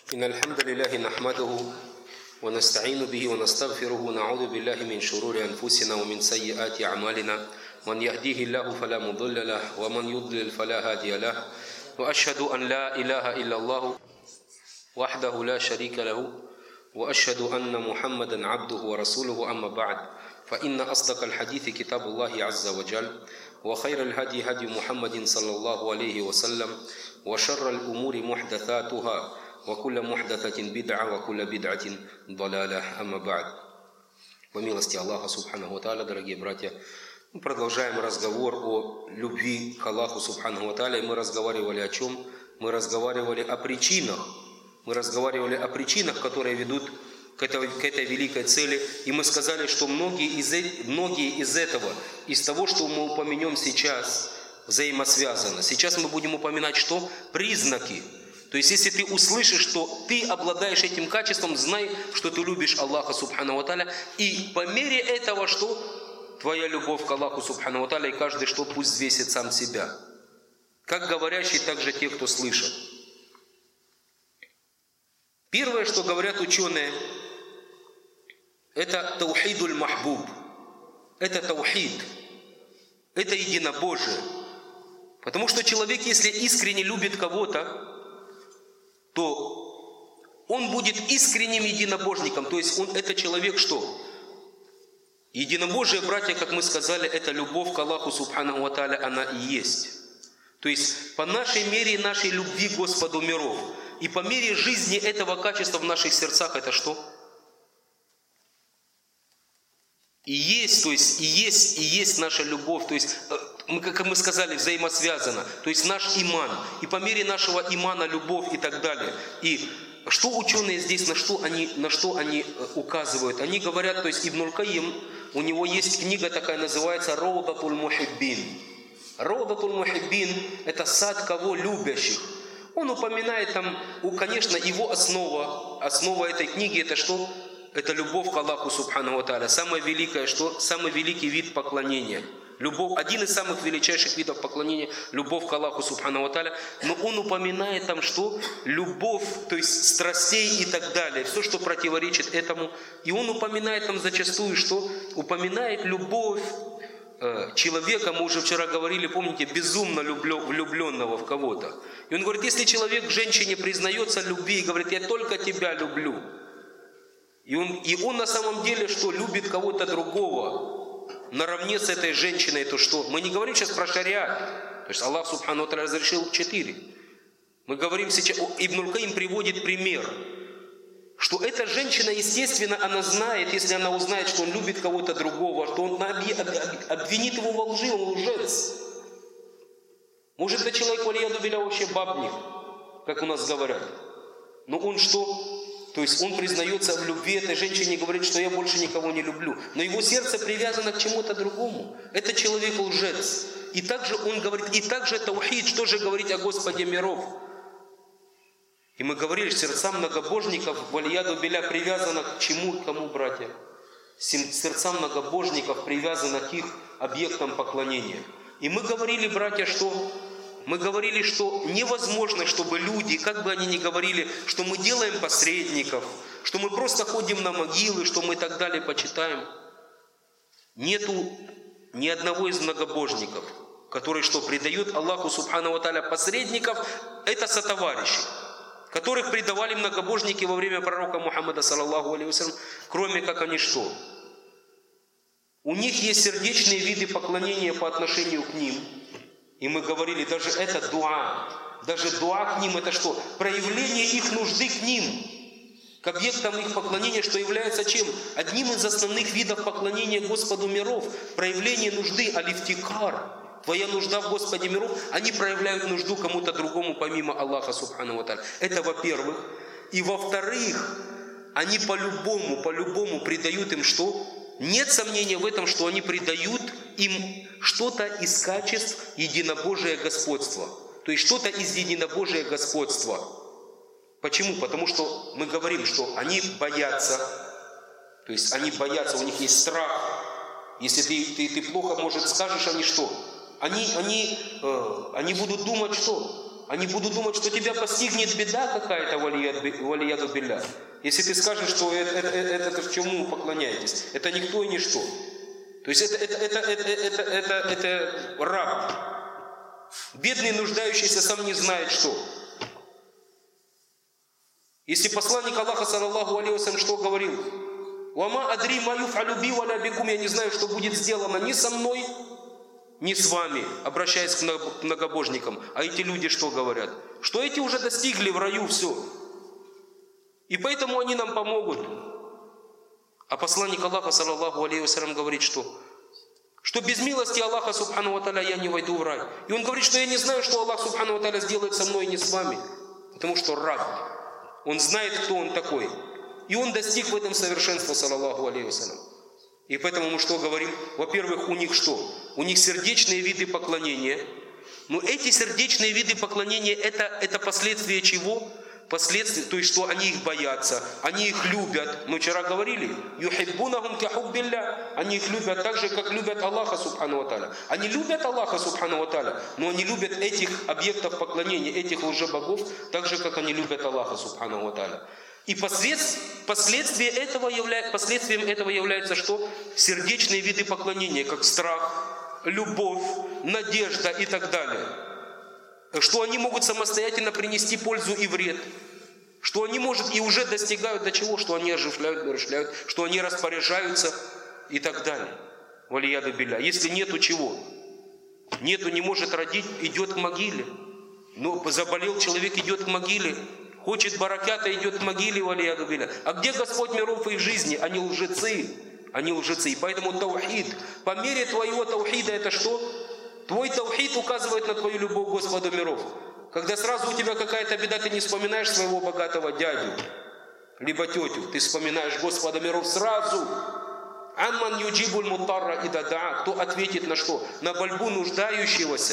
إن الحمد لله نحمده ونستعين به ونستغفره ونعوذ بالله من شرور أنفسنا ومن سيئات أعمالنا من يهديه الله فلا مضل له ومن يضلل فلا هادي له وأشهد أن لا إله إلا الله وحده لا شريك له وأشهد أن محمدا عبده ورسوله أما بعد فإن أصدق الحديث كتاب الله عز وجل وخير الهدي هدي محمد صلى الله عليه وسلم وشر الأمور محدثاتها وكل محدثة بدعة وكل بدعة ضلالة أما بعد. По милости Аллаха Субханаху ва Тааля, дорогие братья, мы продолжаем разговор о любви к Аллаху Субханаху ва Тааля. И мы разговаривали о чем? Мы разговаривали о причинах. Мы разговаривали о причинах, которые ведут к этой великой цели. И мы сказали, что многие из этого, из того, что мы упомянем сейчас, взаимосвязаны. Сейчас мы будем упоминать что? Признаки. То есть, если ты услышишь, что ты обладаешь этим качеством, знай, что ты любишь Аллаха Субханаху ва Тааля. И по мере этого, что твоя любовь к Аллаху Субханаху ва Тааля, и каждый, что пусть взвесит сам себя. Как говорящий, так же те, кто слышит. Первое, что говорят ученые, это таухидуль махбуб. Это таухид. Это единобожие. Потому что человек, если искренне любит кого-то, то он будет искренним единобожником. То есть это человек что? Единобожие, братья, как мы сказали, это любовь к Аллаху Субханаху ва Тааля, она и есть. То есть по нашей мере нашей любви к Господу миров и по мере жизни этого качества в наших сердцах, это что? И есть наша любовь, то есть, как мы сказали, взаимосвязано. То есть наш иман. И по мере нашего имана любовь и так далее. И что ученые здесь, на что они указывают? Они говорят, то есть Ибн Каим, у него есть книга такая, называется «Раудатуль Мухиббин». «Раудатуль Мухиббин» – это сад кого? Любящих. Он упоминает там, конечно, его основа этой книги – это что? Это любовь к Аллаху Субханаху ва Тааля. Самое великое, что? Самый великий вид поклонения. Любовь, один из самых величайших видов поклонения – любовь к Аллаху Субханаху ва Тааля. Но он упоминает там что? Любовь, то есть страстей и так далее. Все, что противоречит этому. И он упоминает там зачастую, что? Упоминает любовь человека, мы уже вчера говорили, помните, безумно влюбленного в кого-то. И он говорит, если человек к женщине признается в любви и говорит, я только тебя люблю, и он на самом деле что? Любит кого-то другого наравне с этой женщиной, то что? Мы не говорим сейчас про шариат. То есть Аллах Субхану ва Тааля разрешил 4. Мы говорим сейчас, Ибн Каим приводит пример, что эта женщина, естественно, она знает, если она узнает, что он любит кого-то другого, что он обвинит его во лжи, он лжец. Может, это человек, валияду билля, вообще бабник, как у нас говорят. Но он что? То есть он признается в любви этой женщине и говорит, что я больше никого не люблю. Но его сердце привязано к чему-то другому. Это человек лжец. И также он говорит, и также таухид, что же говорить о Господе миров? И мы говорили, сердца многобожников, валияду билля, привязано к чему, к кому, братья? Сердца многобожников привязано к их объектам поклонения. И мы говорили, братья, что невозможно, чтобы люди, как бы они ни говорили, что мы делаем посредников, что мы просто ходим на могилы, что мы и так далее почитаем. Нету ни одного из многобожников, который что, предает Аллаху Субханаху ва Тааля посредников, это сотоварищи, которых предавали многобожники во время пророка Мухаммада, саллаллаху алейхи вассалям, кроме как они что? У них есть сердечные виды поклонения по отношению к ним. И мы говорили, даже это дуа. Даже дуа к ним это что? Проявление их нужды к ним. К объектам их поклонения, что является чем? Одним из основных видов поклонения Господу миров. Проявление нужды, алифтикар. Твоя нужда в Господе миров. Они проявляют нужду кому-то другому, помимо Аллаха Субханаху ва Тааля. Это во-первых. И во-вторых, они по-любому придают им что? Нет сомнения в этом, что они придают им что-то из качеств единобожия господства. То есть что-то из единобожия господства. Почему? Потому что мы говорим, что они боятся. То есть они боятся, у них есть страх. Если ты плохо, может, скажешь, они что? Они будут думать, что? Они будут думать, что тебя постигнет беда какая-то, валияду билля. Если ты скажешь, что это к чему вы поклоняетесь, это никто и ничто. То есть это раб. Бедный, нуждающийся, сам не знает что. Если посланник Аллаха, саллаллаху алейхи вассалям, что говорил? «Вама адри ма юф'алю би валя бикум», я не знаю, что будет сделано ни со мной, ни с вами, обращаясь к многобожникам. А эти люди что говорят? Что эти уже достигли в раю все. И поэтому они нам помогут. А посланник Аллаха, саллаллаху алейхи вассалям, говорит, что без милости Аллаха, субхану ва тааля, я не войду в рай. И он говорит, что я не знаю, что Аллах, субхану ва тааля, сделает со мной и не с вами. Потому что раб. Он знает, кто он такой. И он достиг в этом совершенства, саллаллаху алейхи вассалям. И поэтому мы что говорим? Во-первых, у них что? У них сердечные виды поклонения. Но эти сердечные виды поклонения, это последствия чего? Последствия, то есть, что они их боятся, они их любят. Мы вчера говорили, юхиббунахум кахуббилля. Они их любят так же, как любят Аллаха, субхану ва тааля. Они любят Аллаха, субхану ва тааля, но они любят этих объектов поклонения, этих лжебогов, так же, как они любят Аллаха, субхану ва тааля. И последствием этого является что? Сердечные виды поклонения, как страх, любовь, надежда и так далее. Что они могут самостоятельно принести пользу и вред. Что они, может, и уже достигают до чего? Что они оживляют, нарушляют, что они распоряжаются и так далее. Валияду билля. Если нету чего? Нету, не может родить, идет к могиле. Но заболел человек, идет к могиле. Хочет баракята, идет к могиле, валияду билля. А где Господь миров в их жизни? Они лжецы. Они лжецы. И поэтому таухид. По мере твоего таухида это что? Твой таухид указывает на твою любовь к Господу миров. Когда сразу у тебя какая-то беда, ты не вспоминаешь своего богатого дядю, либо тетю. Ты вспоминаешь Господа миров сразу. Амман юджибуль мутарра ида даа. Кто ответит на что? На мольбу нуждающегося.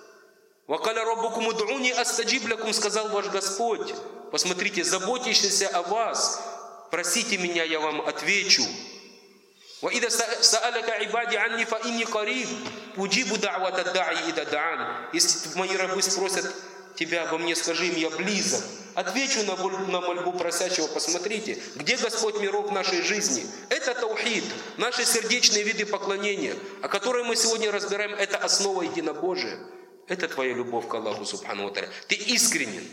Вакаля раббукум уд'уни астаджиб лякум, сказал ваш Господь. Посмотрите, заботящийся о вас, просите меня, я вам отвечу. وَإِذَا سَأَلَكَ عِبَادِي عَنِّي فَإِنِّي قَرِيبٌ أُجِيبُ دَعْوَةَ الدَّاعِ إِذَا دَعَانِ. Если мои рабы спросят тебя обо мне, скажи им, я близок. Отвечу на мольбу просящего. Посмотрите, где Господь миров в нашей жизни. Это таухид, наши сердечные виды поклонения, о которых мы сегодня разбираем, это основа единобожия. Это твоя любовь к Аллаху, субхану ва тааля. Ты искренен.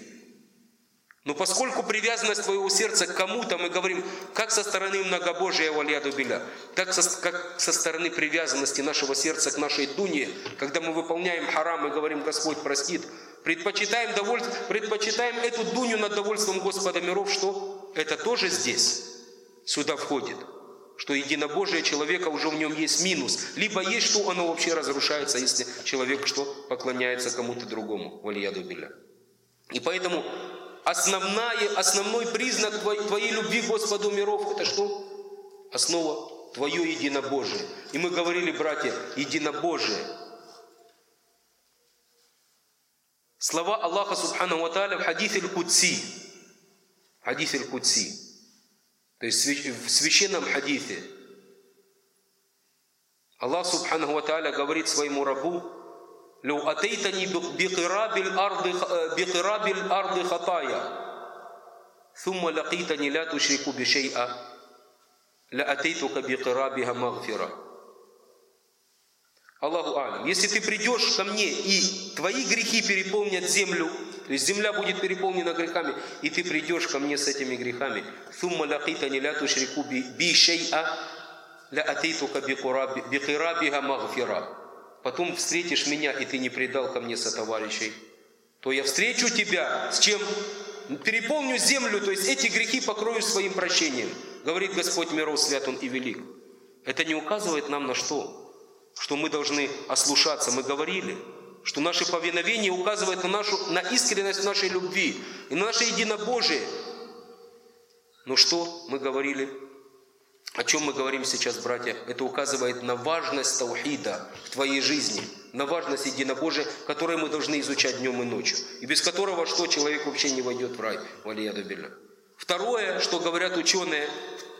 Но поскольку привязанность твоего сердца к кому-то, мы говорим, как со стороны многобожия, валияду билля, как со стороны привязанности нашего сердца к нашей дуне, когда мы выполняем харам и говорим, Господь простит, предпочитаем эту дуню над довольством Господа миров, что это тоже здесь, сюда входит, что единобожие человека уже в нем есть минус, либо есть, что оно вообще разрушается, если человек что поклоняется кому-то другому, валияду билля. И поэтому основной признак твоей любви к Господу миров, это что? Основа твое единобожие. И мы говорили, братья, единобожие. Слова Аллаха субхану ва тааля в хадисе аль-Кудси. Хадис аль-Кудси. То есть в священном хадисе. Аллах субхану ва тааля говорит своему рабу: «Лау атейтани бикирабил арды хатая, сумма лакитани ла тушрику бишей'a, ла атейтука бикирабиха магфира». Аллаху алям. Если ты придешь ко мне, и твои грехи переполнят землю, то есть земля будет переполнена грехами, и ты придешь ко мне с этими грехами, сумма лакитани ла тушрику бишей'a, ла атейтука бикирабиха магфира. Потом встретишь меня, и ты не предал ко мне сотоварищей, то я встречу тебя с чем? Переполню землю, то есть эти грехи покрою своим прощением. Говорит Господь миров, свят Он и велик. Это не указывает нам на что? Что мы должны ослушаться. Мы говорили, что наше повиновение указывает на искренность нашей любви и на наше единобожие. Но что мы говорили? О чем мы говорим сейчас, братья? Это указывает на важность таухида в твоей жизни, на важность единобожия, которое мы должны изучать днем и ночью, и без которого что человек вообще не войдет в рай. Валияду билля. Второе, что говорят ученые,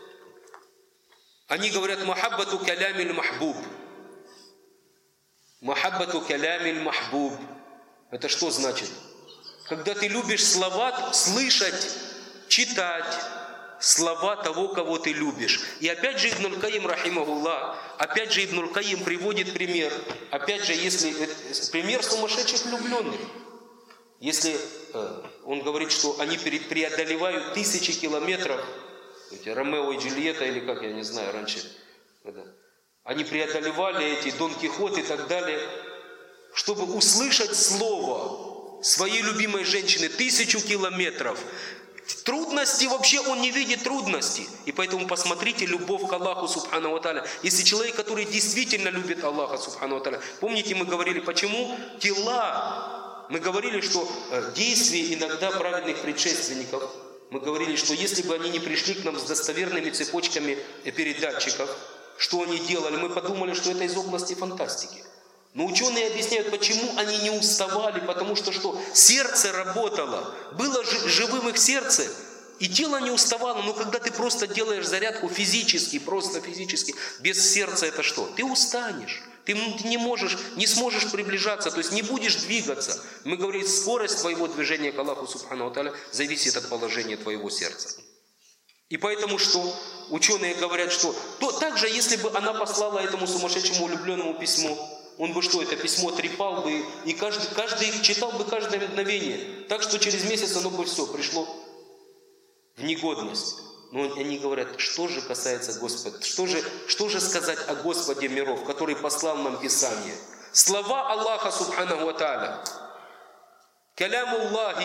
они говорят махаббату калямиль махбуб. Махаббату калямиль махбуб. Это что значит? Когда ты любишь слова, слышать, читать слова того, кого ты любишь. И опять же Ибн аль-Каим, рахимахуллах, опять же Ибн аль-Каим приводит пример. Опять же, если пример сумасшедших влюбленных. Если он говорит, что они преодолевают тысячи километров, эти Ромео и Джульетта, или как, я не знаю, раньше, они преодолевали эти Дон Кихот и так далее, чтобы услышать слово своей любимой женщины 1000 километров. Трудности вообще он не видит трудностей. И поэтому посмотрите любовь к Аллаху Субхану ва Тааля. Если человек, который действительно любит Аллаха Субхану ва Тааля. Помните, мы говорили, почему тела? Мы говорили, что действия иногда праведных предшественников, мы говорили, что если бы они не пришли к нам с достоверными цепочками передатчиков, что они делали? Мы подумали, что это из области фантастики. Но ученые объясняют, почему они не уставали, потому что сердце работало, было живым их сердце, и тело не уставало. Но когда ты просто делаешь зарядку физически, просто физически, без сердца это что? Ты устанешь, ты не сможешь приближаться, то есть не будешь двигаться. Мы говорим, скорость твоего движения к Аллаху Субхану ва Тааля зависит от положения твоего сердца. И поэтому ученые говорят, что также, если бы она послала этому сумасшедшему влюбленному письмо, он бы это письмо трепал бы, и каждый читал бы каждое мгновение. Так что через месяц оно бы все пришло в негодность. Но они говорят, что же касается Господа, что же сказать о Господе миров, который послал нам Писание? Слова Аллаха Субханаху ва Тааля. Калямуллахи.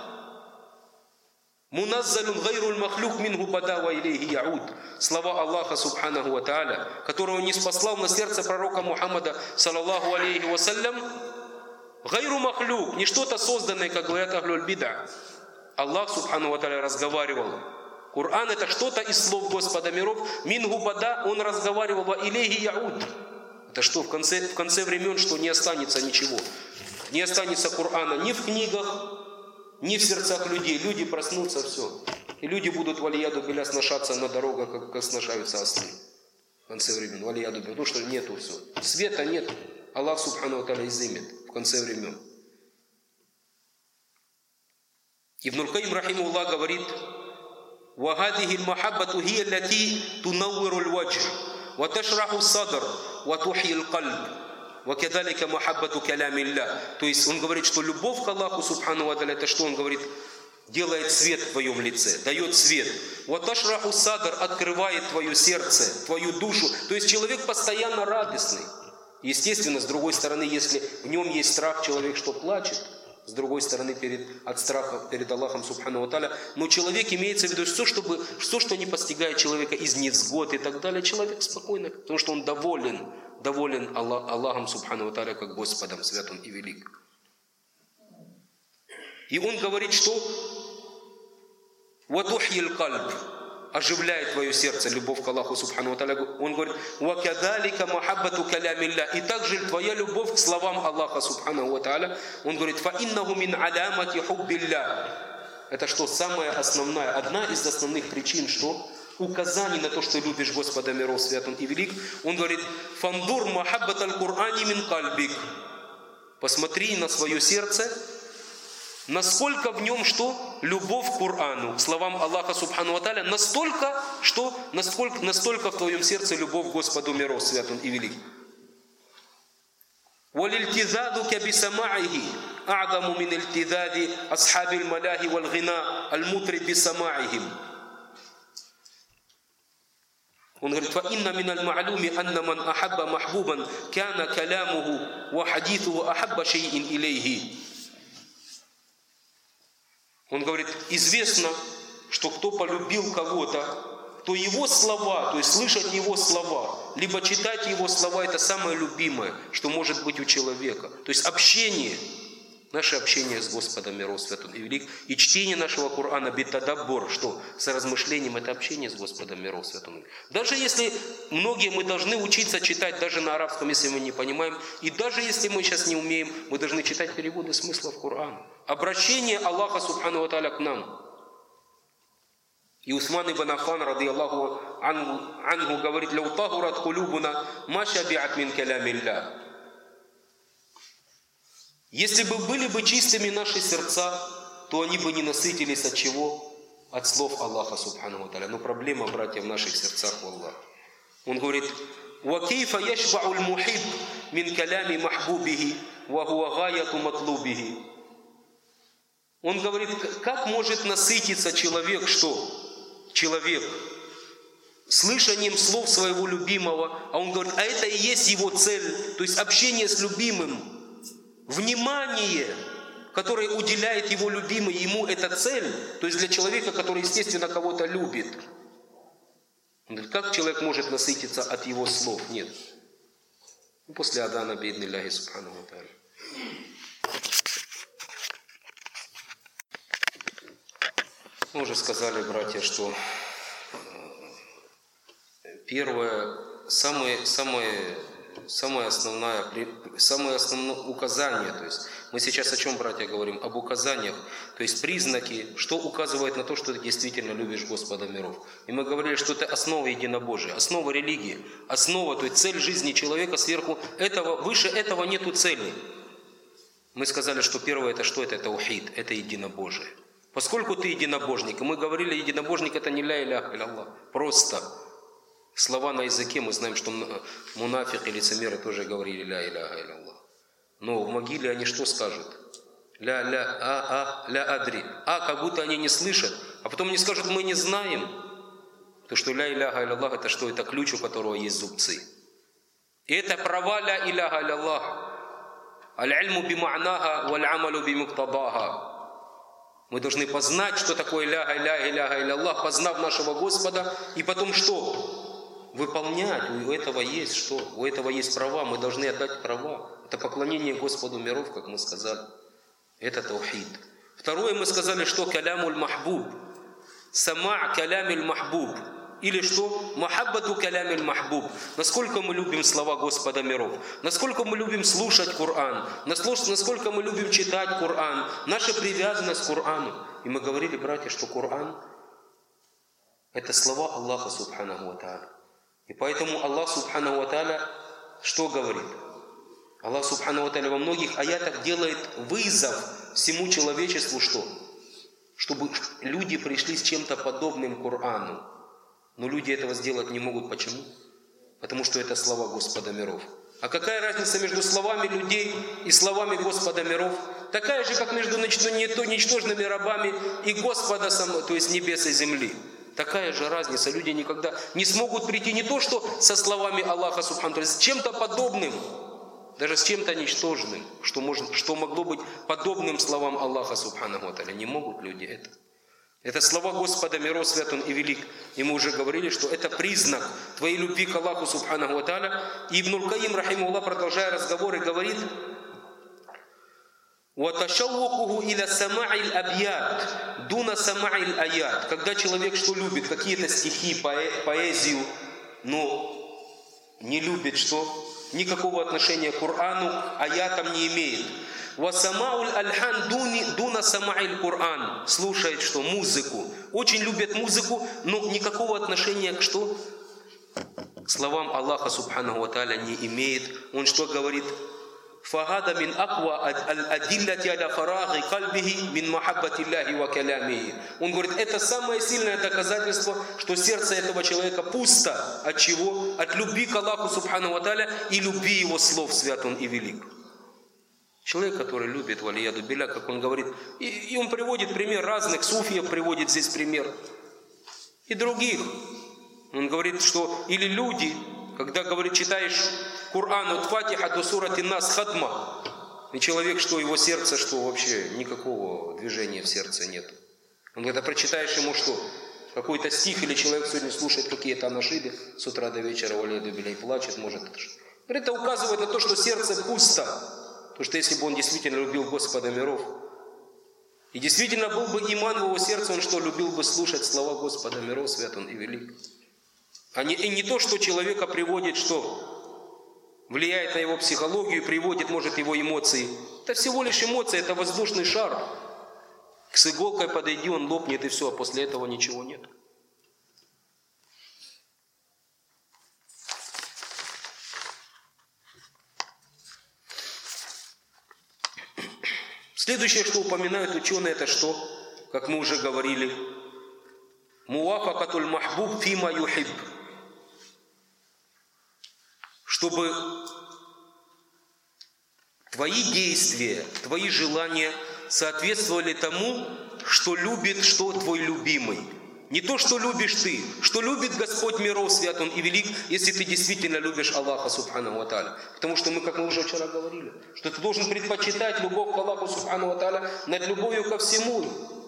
Муназзалун гайруль махлюк мингу бада ва илейхи яуд. Слова Аллаха Субханаху ва Тааля, которого не спаслал на сердце пророка Мухаммада, саллаллаху алейхи вассалям, гайру махлюк, не что-то созданное, как говорят ахлюль бида. Аллах Субханаху ва Тааля разговаривал. Коран это что-то из слов Господа миров. Мингу бада, он разговаривал, ва илейхи яуд. Это что, в конце времен, что не останется ничего. Не останется Корана ни в книгах, ни в сердцах людей. Люди проснутся, все. И люди будут, валияду биля, сношаться на дорогах, как сношаются ослы. В конце времен, валияду биля. Потому что нету все. Света нет. Аллах Субхану ва Тааля изымет в конце времен. Ибн аль-Каим, рахимахуллах, говорит, وَهَذِهِ الْمَحَبَّةُ هِيَ الَّتِي تُنَوِّرُ الْوَجْهِ وَتَشْرَحُ الصَّدْرَ وَتُحْيِي الْقَلْبِ وَكَذَلِكَ مَحَبَّةُ كَلَامِ اللَّهِ. То есть он говорит, что любовь к Аллаху Субхану ва Тааля, это что он говорит? Делает свет в твоем лице, дает свет. وَتَشْرَحُ الصَّدْرَ открывает твое сердце, твою душу. То есть человек постоянно радостный. Естественно, с другой стороны, если в нем есть страх, человек что плачет. С другой стороны, от страха перед Аллахом Субхану ва Тааля. Но человек имеется в виду все, что не постигает человека из невзгод и так далее. Человек спокойно, потому что он доволен Аллахом Субхану ва Тааля как Господом святым и велик. И он говорит, что «Ватухьи аль-кальб» оживляет твое сердце, любовь к Аллаху Субхану ва Тааля. Он говорит «Вакадалика махаббату калямилля». И также твоя любовь к словам Аллаха Субхану ва Тааля. Он говорит «Фаиннаху мин алямати хуббилля». Это что, самая основная, одна из основных причин, что указаний на то, что любишь Господа миров, свят Он и велик. Он говорит «Фандур махаббат аль-Кур'ани мин кальбик». Посмотри на свое сердце, насколько в нем что? Любовь к Корану, к словам Аллаха Субхану ва Тааля, настолько в твоем сердце любовь к Господу миров, свят Он и велик. وَلِلْتِذَادُكَ بِسَمَاعِهِ أَعْظَمُ مِنْ الْتِذَادِ أَصْحَابِ الْمَلَاهِ وَالْغِنَاءِ الْمُطْرِبِ بِسَمَاعِهِمْ. Он говорит, فَإِنَّ مِنَ الْمَعْلُومِ أَنَّ مَنْ أَحَبَّ مَحْبُوبًا كَانَ كَلَامُهُ وَحَدِيثُهُ أَحَبَّ شَيْءٍ إِلَيْهِ. Он говорит, известно, что кто полюбил кого-то, то его слова, то есть слышать его слова, либо читать его слова, это самое любимое, что может быть у человека. То есть общение, наше общение с Господом миров, свят Он и велик, и чтение нашего Корана битадаббур, что с размышлением, это общение с Господом миров, свят Он и велик. Даже если многие мы должны учиться читать даже на арабском, если мы не понимаем, и даже если мы сейчас не умеем, мы должны читать переводы смыслов Корана. Обращение Аллаха Субхану ва Тааля к нам. И Усман ибн Аффан, радийаллаху анху, говорит, «Ляу тахурат кулюбуна, ма шабиат мин калямилля». Если бы были бы чистыми наши сердца, то они бы не насытились от чего? От слов Аллаха Субхану ва Тааля. Но проблема, братья, в наших сердцах, Аллах. Он говорит: وَكَيْفَ يَشْبَعُ الْمُحِبُّ مِنْ كَلَامِ مَحْبُوبِهِ وَهُوَ غَايَةُ مَطْلُوبِهِ. Он говорит, как может насытиться человек, что? Человек слышанием слов своего любимого, а он говорит, а это и есть его цель, то есть общение с любимым, внимание, которое уделяет его любимый, ему это цель, то есть для человека, который, естественно, кого-то любит. Он говорит, как человек может насытиться от его слов? Нет. После адана бииднилляхи субхану ва тааля. Мы уже сказали, братья, что первое, самое основное указание, то есть мы сейчас о чем, братья, говорим? Об указаниях, то есть признаки, что указывает на то, что ты действительно любишь Господа миров. И мы говорили, что это основа единобожия, основа религии, основа, то есть цель жизни человека сверху этого, выше этого нету цели. Мы сказали, что первое это что? Это таухид, это единобожие. Поскольку ты единобожник, и мы говорили, единобожник это не ля иляха илля-Аллах, просто слова на языке, мы знаем, что мунафик и лицемеры тоже говорили ля иляха илля-Аллах. Но в могиле они что скажут? Ля адри. Как будто они не слышат, а потом они скажут, мы не знаем. То, что ля иляха илля-Аллах, это что? Это ключ, у которого есть зубцы. И это права ля иляха илля-Аллах. Аль-ильму бима'наха валь-амалу бимуктадаха. Мы должны познать, что такое ля иляха илля-Аллах, познав нашего Господа, и потом что? Выполнять. У этого есть что? У этого есть права, мы должны отдать права. Это поклонение Господу миров, как мы сказали. Это таухид. Второе мы сказали, что калямуль махбуб. Сама' калямуль махбуб. Или что? Махаббату калямуль махбуб. Насколько мы любим слова Господа миров. Насколько мы любим слушать Коран. Насколько мы любим читать Коран. Наша привязанность к Корану. И мы говорили, братья, что Коран это слова Аллаха Субханаху ва Тааля. И поэтому Аллах Субханаху ва Тааля что говорит? Аллах Субханаху ва Тааля во многих аятах делает вызов всему человечеству, что? Чтобы люди пришли с чем-то подобным Корану. Но люди этого сделать не могут. Почему? Потому что это слова Господа миров. А какая разница между словами людей и словами Господа миров? Такая же, как между ничтожными рабами и Господа, то есть небес и земли. Такая же разница. Люди никогда не смогут прийти не то, что со словами Аллаха Субхану ва Тааля, с чем-то подобным, даже с чем-то ничтожным, что могло быть подобным словам Аллаха Субхану ва Тааля. Не могут люди это. Это слова Господа миров, свят Он и велик. И мы уже говорили, что это признак твоей любви к Аллаху Субханаху ва Тааля. И Ибн Каим, рахимахуллах, продолжая разговоры, говорит: «Ваташаллукуху иля сама'иль абьят, дуна сама'иль аят». Когда человек что любит? Какие-то стихи, поэзию, но не любит что? Никакого отношения к Корану, аятам не имеет. «Васамауль альхан дуна сама'иль Коран». Слушает что? Музыку. Очень любят музыку, но никакого отношения к что? К словам Аллаха Субханаху ва Тааля не имеет. Он что говорит? «Фагада мин аква адиллати аля фарахи кальбихи мин махаббатилляхи ва калямихи». Он говорит, это самое сильное доказательство, что сердце этого человека пусто. От чего? От любви к Аллаху Субханаху ва Тааля и любви Его слов, свят Он и велик. Человек, который любит валияду билля, как он говорит, и он приводит пример разных, суфиев приводит здесь пример, и других. Он говорит, что или люди, когда, говорит, читаешь Коран от Фатиха до сурати Нас хатма, и человек, что его сердце, что вообще никакого движения в сердце нет. Он говорит, а прочитаешь ему что? Какой-то стих, или человек сегодня слушает какие-то анашиды с утра до вечера валияду билля и плачет, может. Это указывает на то, что сердце пусто. Потому что если бы он действительно любил Господа миров, и действительно был бы иман в его сердце, он что, любил бы слушать слова Господа миров, свят Он и велик. И не то, что человека приводит, что влияет на его психологию, приводит, может, его эмоции. Это всего лишь эмоции, это воздушный шар. С иголкой подойди, он лопнет и все, а после этого ничего нет. Следующее, что упоминают ученые, это что? Как мы уже говорили. Муафакатуль махбуб фима юхиб. Чтобы твои действия, твои желания соответствовали тому, что любит, что твой любимый. Не то, что любишь ты, что любит Господь миров, свят Он и велик, если ты действительно любишь Аллаха Субхану ва Тааля. Потому что мы, как мы уже вчера говорили, что ты должен предпочитать любовь к Аллаху Субхану ва Тааля над любовью ко всему.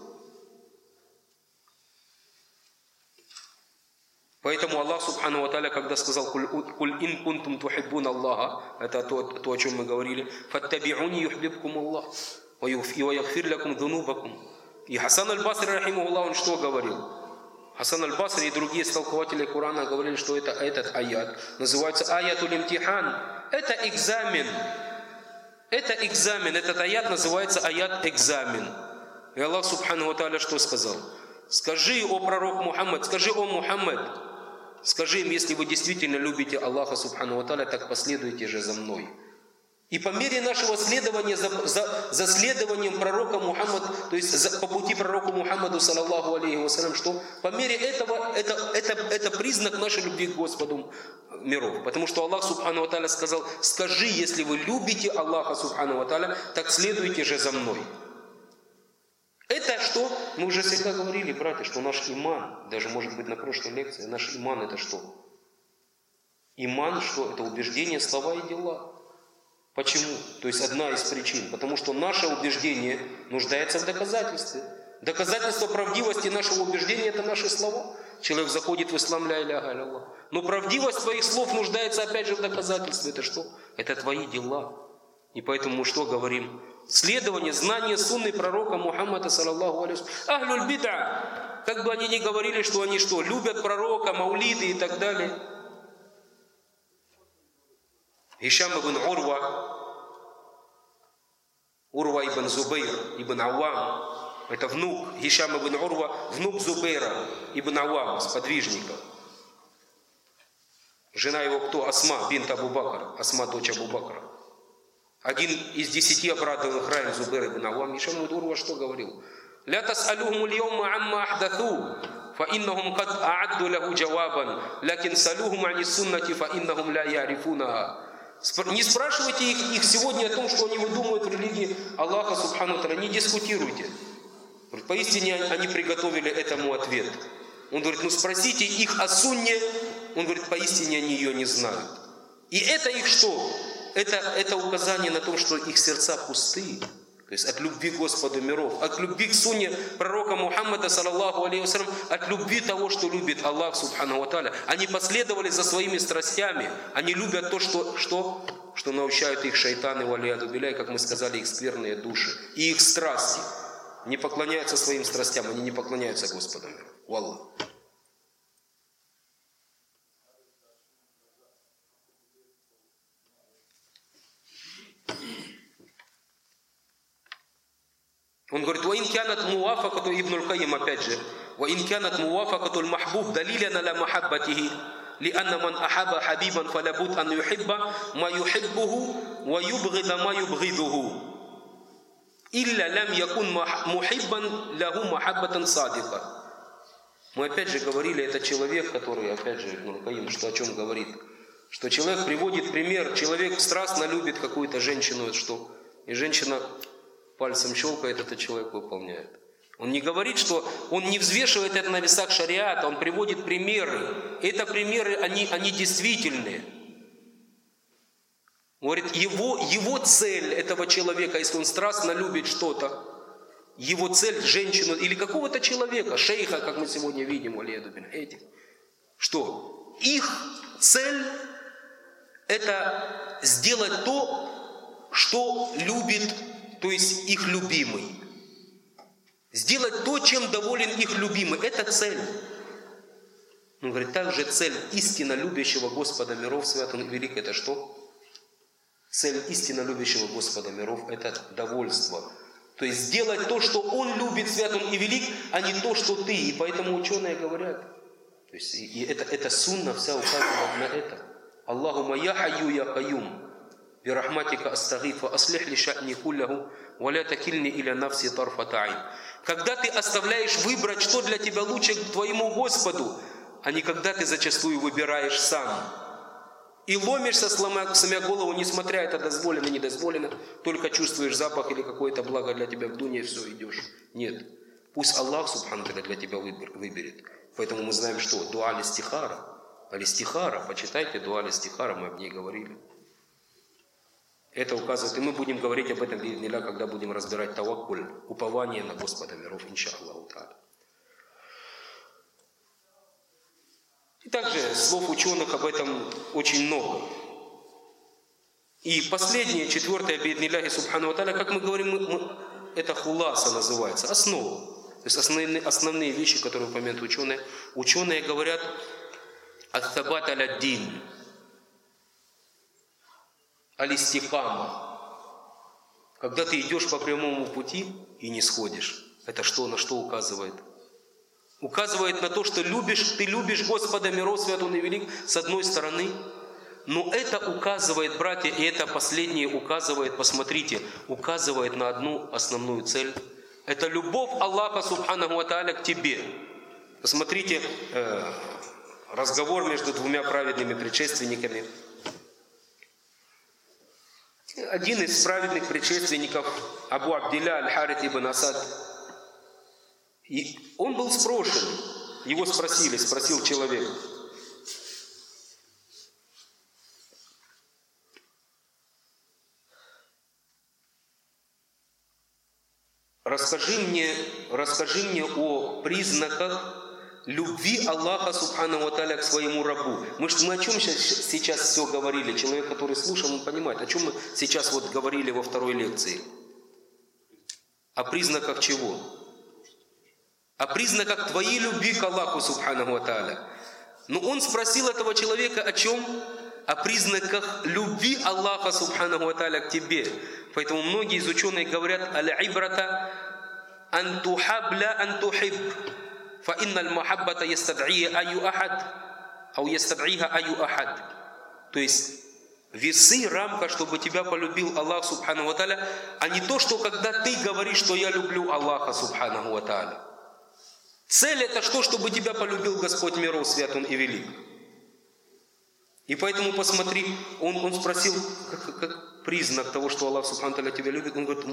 Поэтому Аллах Субхану ва Тааля, когда сказал «Куль ин кунтум тухиббун Аллаха», это то, о чем мы говорили, «Фаттаби'уни юхбибкум Аллах, ва ягфир лакум дунубакум». И Хасан аль-Басри, рахимахуллах, он что говорил? Хасан аль-Басри и другие толкователи Корана говорили, что этот аят называется аятуль имтихан. Это экзамен. Это экзамен. Этот аят называется аят экзамен. И Аллах Субхану ва Тааля что сказал? Скажи, о пророк Мухаммад, скажи, о Мухаммад, скажи им, если вы действительно любите Аллаха Субхану ва Тааля, так последуйте же за мной. И по мере нашего следования за следованием пророка Мухаммада, то есть по пути пророку Мухаммаду, саллаллаху алейхи вассалям, что по мере этого, это признак нашей любви к Господу миров. Потому что Аллах Субхану ва Тааля сказал: скажи, если вы любите Аллаха Субхану ва Тааля, так следуйте же за мной. Это что? Мы уже всегда говорили, братья, что наш иман, даже может быть на прошлой лекции, наш иман это что? Иман что? Это убеждение, слова и дела. Почему? То есть одна из причин. Потому что наше убеждение нуждается в доказательстве. Доказательство правдивости нашего убеждения – это наши слова. Человек заходит в ислам, ля иляха илля. Но правдивость твоих слов нуждается опять же в доказательстве. Это что? Это твои дела. И поэтому мы что говорим? Следование, знание сунны пророка Мухаммада, саллаллаху алейхи вассалям. Ахлюль бида. Как бы они ни говорили, что они что? Любят пророка, маулиды и так далее. Хишам ибн Урва ибн Зубейр ибн Ауам, это внук Хишам ибн Урва, внук Зубейра ибн Ауам, сподвижника. Жена его кто? Асма бинт Абу Бакр, Асма дочь Абу Бакра. Один из 10 обрадованных раем Зубейр ибн Ауам. Хишам ибн Урва что говорил? «Ля тас'алюхум аль-йаума амма ахдату, фа иннахум кад а'адду лаху джавабан, лакин салюхум ани суннати, фа иннахум ля ярифунаха». Не спрашивайте их сегодня о том, что они выдумывают в религии Аллаха Субхану ва Тааля. Не дискутируйте. Поистине они приготовили этому ответ. Он говорит, ну спросите их о сунне. Он говорит, поистине они ее не знают. И это их что? Это указание на то, что их сердца пустые. То есть от любви к Господу миров, от любви к сунне пророка Мухаммада, саллаллаху алейхи вассалям, от любви того, что любит Аллах Субхану ва Тааля. Они последовали за своими страстями. Они любят то, что научают их шайтаны, валияду билляй, как мы сказали, их скверные души. И их страсти. Не поклоняются своим страстям, они не поклоняются Господу миров. Валлах. Он говорит, «Ва ин кянат муафакату Ибн аль-Кайим», опять же, «Ва ин кянат муафакату аль-махбуб далилян аля махаббатихи, лианна ман ахаба хабибан фалабуд ан юхибба ма юхиббуху ва юбгида ма юбгидуху, илля лям якун мухиббан лаху махаббатан садика». Мы опять же говорили, это человек, который, опять же, Ибн аль-Кайим, что о чем говорит? Что человек приводит пример, человек страстно любит какую-то женщину, что, и женщина пальцем щелкает, этот человек выполняет. Он не говорит, что он не взвешивает это на весах шариата, он приводит примеры. Это примеры, они действительные. Он говорит, его цель этого человека, если он страстно любит что-то, его цель женщину или какого-то человека, шейха, как мы сегодня видим, этих, что их цель это сделать то, что любит, то есть их любимый. Сделать то, чем доволен их любимый. Это цель. Он говорит, также цель истинно любящего Господа миров, свят Он и велик, это что? Цель истинно любящего Господа миров, это довольство. То есть сделать то, что Он любит, свят Он и велик, а не то, что ты. И поэтому ученые говорят, то есть, и это сунна вся указывает на это. Аллахума я хайю я каюм. бирахматика астагиф ва аслих ли ша'ни куллаху ва ля такильни иля нафси тарфата айн. Когда ты оставляешь выбрать, что для тебя лучше, к твоему Господу, а не когда ты зачастую выбираешь сам. И ломишься, сломя голову, несмотря это дозволено, не дозволено, только чувствуешь запах или какое-то благо для тебя в дуне, и все, идешь. Нет. Пусть Аллах, субхану та'аля, для тебя выберет. Поэтому мы знаем, что дуа аль-истихара. Аль-истихара, почитайте дуа аль-истихара, мы об ней говорили. Это указывает, и мы будем говорить об этом, когда будем разбирать таваккуль, упование на Господа миров, иншаллаху та'аля. И также слов ученых об этом очень много. И последнее, четвертое, бииднилляхи субхану ва тааля, как мы говорим, это хуласа называется, основа. То есть основные вещи, которые упомянут ученые. Ученые говорят ат-табат аля-дин, аль-истикама. Когда ты идешь по прямому пути и не сходишь, это что, на что указывает? Указывает на то, что ты любишь Господа миров, свят Он и велик, с одной стороны. Но это указывает, братья, и это последнее указывает, посмотрите, указывает на одну основную цель. Это любовь Аллаха субханаху ва тааля к тебе. Посмотрите разговор между двумя праведными предшественниками. Один из праведных предшественников, Абу Абдилля аль-Харит ибн Асад, и он был спрошен, его спросил человек. Расскажи мне о признаках любви Аллаха субхану ва тааля к своему рабу. Мы о чем сейчас все говорили? Человек, который слушал, он понимает, о чем мы сейчас вот говорили во второй лекции. О признаках чего? О признаках твоей любви к Аллаху субхану ва тааля. Но он спросил этого человека о чем? О признаках любви Аллаха субхану ва тааля к тебе. Поэтому многие из ученых говорят аль-ибрата ан тухабля ан тухиб. Фа инналь махаббата ястад'ия аю ахад. Ау ястад'иха аю ахад. То есть весы, рамка, чтобы тебя полюбил Аллах субхану ва тааля, а не то, что когда ты говоришь, что я люблю Аллаха субхану ва тааля. Цель это что, чтобы тебя полюбил Господь миров, свят Он и велик. И поэтому посмотри, он спросил, как признак того, что Аллах субхану ва тааля тебя любит, он говорит,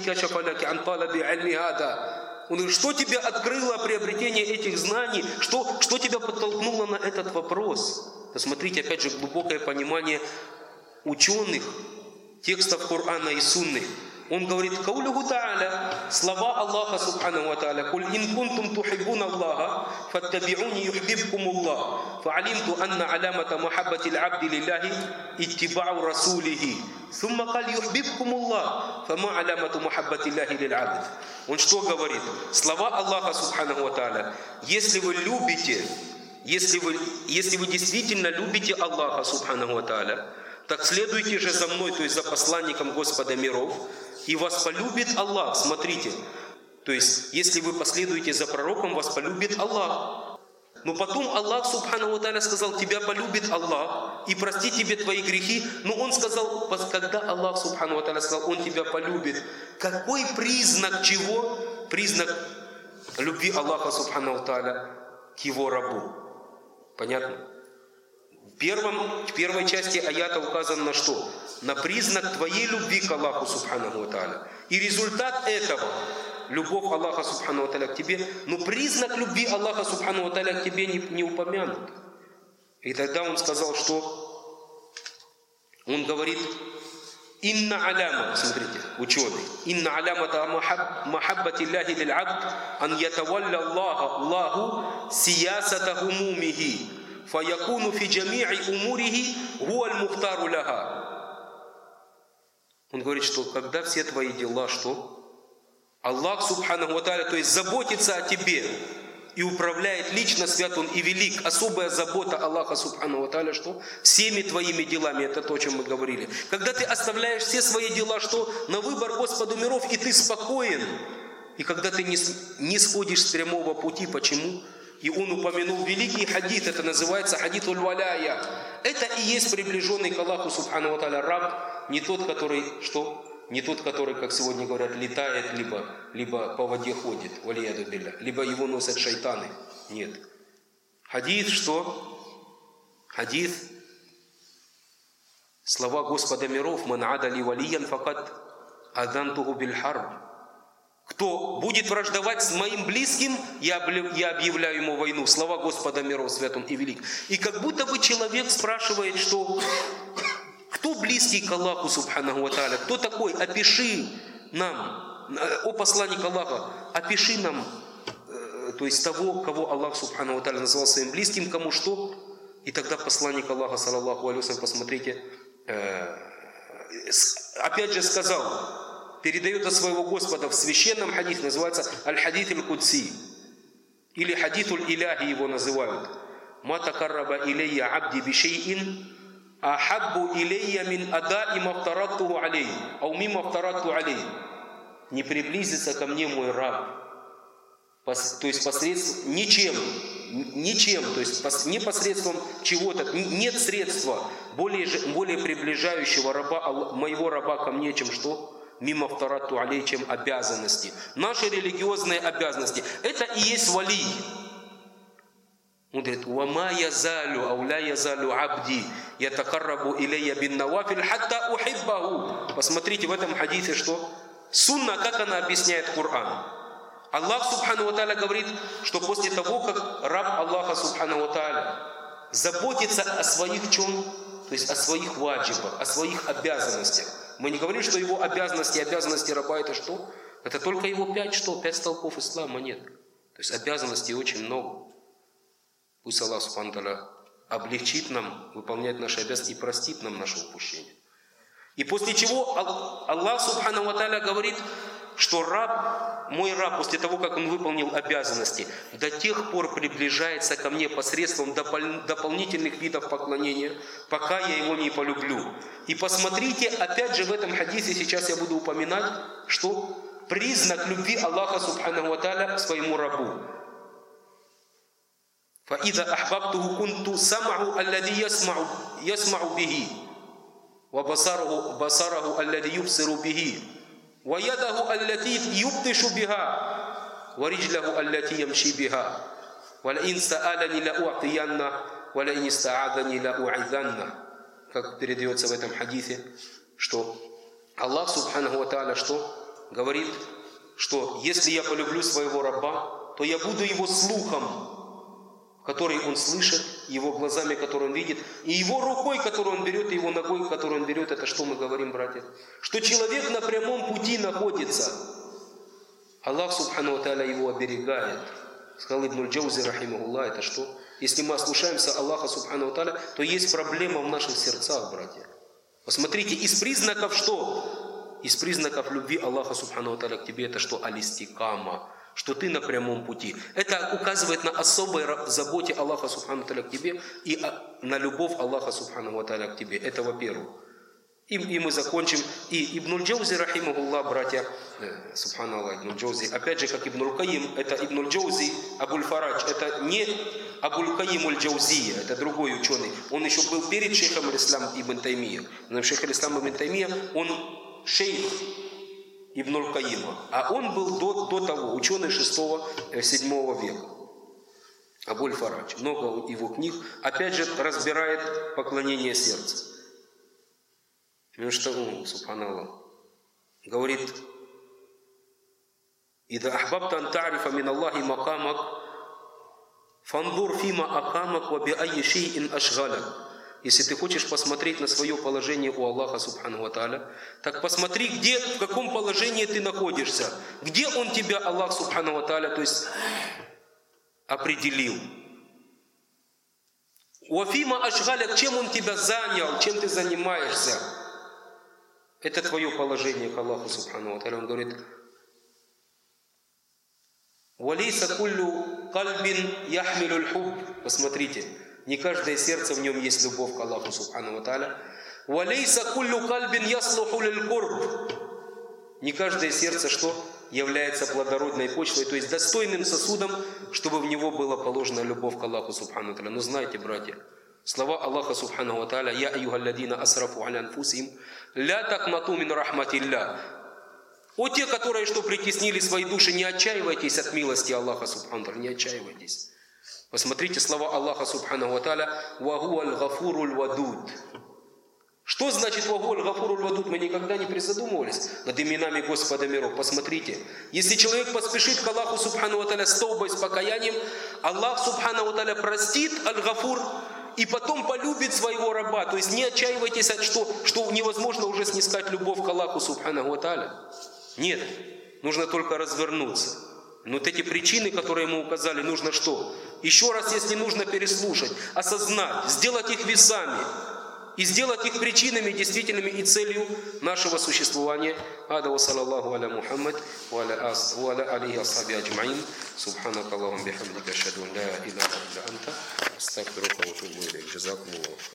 он говорит, что тебе открыло приобретение этих знаний, что тебя подтолкнуло на этот вопрос? Посмотрите, опять же, глубокое понимание ученых, текстов Корана и Сунны. Он говорит, каулюху та'аля, слова Аллаха субхану ва та'аля, куль ин кунтум тухиббуна Аллаха, фаттаби'уни юхбибкум Аллах, фа'алимту анна алямата махаббати аль-абди лиллахи иттибау расулихи, сумма каль юхбибкум Аллах, фама алямату махаббати аллахи лиль-абд. Он что говорит? Слова Аллаха субхану ва та'аля, если вы действительно любите Аллаха субхану ва та'аля, так следуйте же за мной, то есть за посланником Господа миров, и вас полюбит Аллах. Смотрите, то есть если вы последуете за пророком, вас полюбит Аллах. Но потом Аллах субхану ва тааля сказал, тебя полюбит Аллах и простит тебе твои грехи. Но Он сказал, когда Аллах субхану ва тааля сказал, Он тебя полюбит, какой признак чего? Признак любви Аллаха субхану ва тааля к Его рабу. Понятно? В первой части аята указано на что? На признак твоей любви к Аллаху субхану ва тааля. И результат этого, любовь Аллаха субхану ва тааля к тебе, но признак любви Аллаха субхану ва тааля к тебе не упомянут. И тогда он сказал, что он говорит, инна аляма, смотрите, ученый, инна алямата махаббати Аллахи лиль-абд ан ятавалля Аллаху сиясата хумумихи. فَيَكُونُ فِي جَمِيعِ أُمُورِهِ هُوَ الْمُخْتَارُ لَهَا. Он говорит, что когда все твои дела, что? Аллах субхану ва тааля, то есть заботится о тебе и управляет лично, свят Он и велик. Особая забота Аллаха субхану ва тааля, что? Всеми твоими делами, это то, о чем мы говорили. Когда ты оставляешь все свои дела, что? На выбор Господу миров, и ты спокоен. И когда ты не сходишь с прямого пути, почему? И он упомянул великий хадис, это называется хадис аль-валяя. Это и есть приближенный к Аллаху субхану ва тааля раб, не тот, который, что? Не тот, который, как сегодня говорят, летает, либо по воде ходит, валияду билля, либо его носят шайтаны. Нет. Хадис что? Хадис, слова Господа миров, «Ман адали валиян факат адантуху биль харб». Кто будет враждовать с моим близким, я объявляю ему войну. Слова Господа миров, свят он и велик. И как будто бы человек спрашивает, что кто близкий к Аллаху субханаху ва тааля? Кто такой? Опиши нам, о посланник Аллаха, опиши нам, то есть того, кого Аллах субханаху ва тааля назвал своим близким, кому что? И тогда посланник Аллаха, саллаллаху алейхи ва саллям, посмотрите, опять же сказал, передает от своего Господа в священном хадис, называется аль-хадис аль-кудси, или хадис аль-иляхи его называют. «Ма такарраба илейя абди бишейин ахаббу илейя мин адаи мафтараттуху алей, ау мимма мафтаратту алей». Не приблизится ко мне мой раб, то есть посредством ничем, то есть не посредством чего-то, нет средства более приближающего моего раба ко мне, чем что? Мимо вторату алей, чем обязанности. Наши религиозные обязанности. Это и есть вали. Он говорит, «Вама язалю, ауля язалю абди, ятакаррабу илейя бин навафиль, хатта ухиббаху». Посмотрите в этом хадисе, что сунна, как она объясняет Коран. Аллах субхану ва тааля говорит, что после того, как раб Аллаха субхану ва тааля заботится о своих чем? То есть о своих ваджибах, о своих обязанностях. Мы не говорим, что его обязанности раба это что? Это только его 5 столпов ислама, нет. То есть обязанностей очень много. Пусть Аллах субхану ва тааля облегчит нам выполнять наши обязанности и простит нам наше упущение. И после чего Аллах субхану ва тааля говорит, что мой раб, после того, как он выполнил обязанности, до тех пор приближается ко мне посредством дополнительных видов поклонения, пока я его не полюблю. И посмотрите, опять же в этом хадисе сейчас я буду упоминать, что признак любви Аллаха субхану ва тааля к своему рабу. فَإِذَا أَحْبَبْتُهُ كُنْتُ سَمْعُهُ الَّذِي يَسْمَعُ بِهِ وَبَصَرَهُ الَّذِي يُبْصِرُ بِهِ وَيَدَهُ الَّتِي يُبْطِشُ بِهَا وَرِجْلَهُ الَّتِي يَمْشِي بِهَا وَلَئِنْ سَأَلَنِي لَأُعْطِيَنَّهُ وَلَئِنِ اسْتَعَاذَنِي لَأُعِذَنَّهُ. Как передается в этом хадисе, что Аллах субханаху ва тааля что говорит, что если я полюблю своего раба, то я буду его слухом, который он слышит, его глазами, которые он видит, и его рукой, которую он берет, и его ногой, которую он берет. Это что мы говорим, братья? Что человек на прямом пути находится. Аллах субхану ва тааля его оберегает. Сказал Ибн аль-Джаузи рахимахуллах, это что? Если мы ослушаемся Аллаха субхану ва тааля, то есть проблема в наших сердцах, братья. Посмотрите, из признаков что? Из признаков любви Аллаха субхану ва тааля к тебе, это что? Алистикама. Что ты на прямом пути. Это указывает на особой заботе Аллаха субхану ва тааля к тебе и на любовь Аллаха субхану ва тааля к тебе. Это во-первых. И мы закончим. И Ибн аль-Джаузи рахимахуллах, братья, субханаллах, Ибн аль-Джаузи, опять же, как Ибн аль-Каим, это Ибн аль-Джаузи Абуль-Фарадж, это не Абуль-Каим аль-Джаузия, это другой ученый. Он еще был перед шейхом аль-Ислам Ибн Таймия. Но шейх аль-Ислам Ибн Таймия, он шейх Ибн аль-Каима, а он был до того, ученый 6-7 века. Абуль-Фарадж. Много его книг, опять же, разбирает поклонение сердца. Ну что, субханаллах, говорит, «Ида ахбабта ан та'рифа мин Аллахи макамак, фандур фима акамак ва би айи шейин ашгалак». Если ты хочешь посмотреть на свое положение у Аллаха субхану ва тааля, так посмотри, в каком положении ты находишься, где Он тебя, Аллах субхану ва тааля, то есть определил. Уафима ашгаляк, чем Он тебя занял, чем ты занимаешься. Это твое положение к Аллаху субхану ва тааля. Он говорит, «Валейса куллю кальбин яхмилю ль-хубб». Посмотрите, не каждое сердце в нем есть любовь к Аллаху субхану ва тааля. «Валейса куллю кальбин яслуху лиль-курб». Не каждое сердце что? Является плодородной почвой, то есть достойным сосудом чтобы в него была положена любовь к Аллаху Субхану Тааля. Но знаете, братья, слова Аллаха Субхану Тааля: «Я айюхалладина асрафу аля анфусихим, ля такнату мин рахматилля». О те, которые что притеснили свои души, не отчаивайтесь от милости Аллаха Субхану Тааля, не отчаивайтесь. Посмотрите слова Аллаха Субхану Тааля: «Вагуаль гафуруль вадуд». Что значит «Вагуаль гафуруль вадуд»? Мы никогда не призадумывались над именами Господа миров. Посмотрите, если человек поспешит к Аллаху Субхану Тааля с таубой, с покаянием, Аллах Субхану Тааля простит аль-Гафур и потом полюбит своего раба. То есть не отчаивайтесь, что невозможно уже снискать любовь к Аллаху Субхану Тааля. Нет, нужно только развернуться. Но вот эти причины, которые мы указали, нужно что? Еще раз, если нужно, переслушать, осознать, сделать их весами и сделать их причинами, действительными и целью нашего существования. Ада ва саллаллаху аля Мухаммад ва аля алихи асхаби аджмаин. Субханака Аллахумма бихамдика, ашхаду ан ла илаха илля анта, астагфирука ва атубу илейк. Джазакумуллаху.